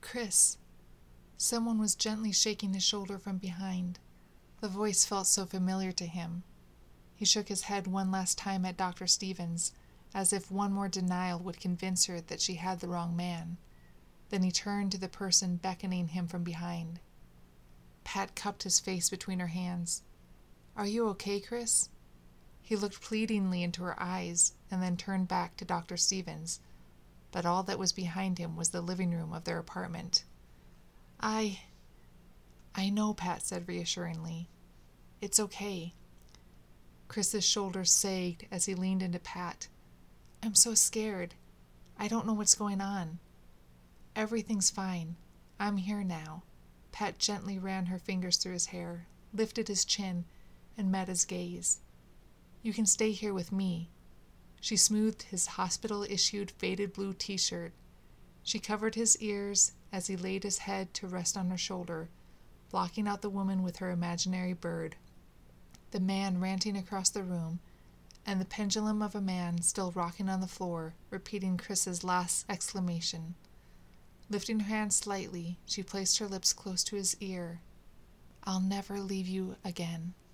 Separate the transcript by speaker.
Speaker 1: Chris. Someone was gently shaking his shoulder from behind. The voice felt so familiar to him. He shook his head one last time at Dr. Stevens, as if one more denial would convince her that she had the wrong man. Then he turned to the person beckoning him from behind. Pat cupped his face between her hands. "Are you okay, Chris?" He looked pleadingly into her eyes and then turned back to Dr. Stevens, but all that was behind him was the living room of their apartment. I know," Pat said reassuringly. "It's okay." Chris's shoulders sagged as he leaned into Pat. "I'm so scared. I don't know what's going on." "Everything's fine. I'm here now." Pat gently ran her fingers through his hair, lifted his chin, and met his gaze. "You can stay here with me." She smoothed his hospital-issued faded blue t-shirt. She covered his ears as he laid his head to rest on her shoulder, blocking out the woman with her imaginary bird, the man ranting across the room, and the pendulum of a man still rocking on the floor, repeating Chris's last exclamation. Lifting her hand slightly, she placed her lips close to his ear. "I'll never leave you again."